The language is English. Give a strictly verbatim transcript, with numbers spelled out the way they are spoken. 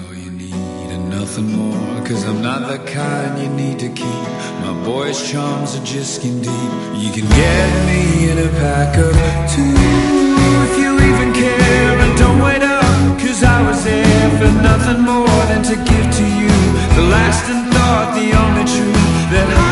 all you need and nothing more, 'cause I'm not the kind you need to keep. My boyish charms are just skin deep. You can get me in a pack of two if you even care, and don't wait up, 'cause I was there for nothing more than to give to you the lasting thought, the only truth that I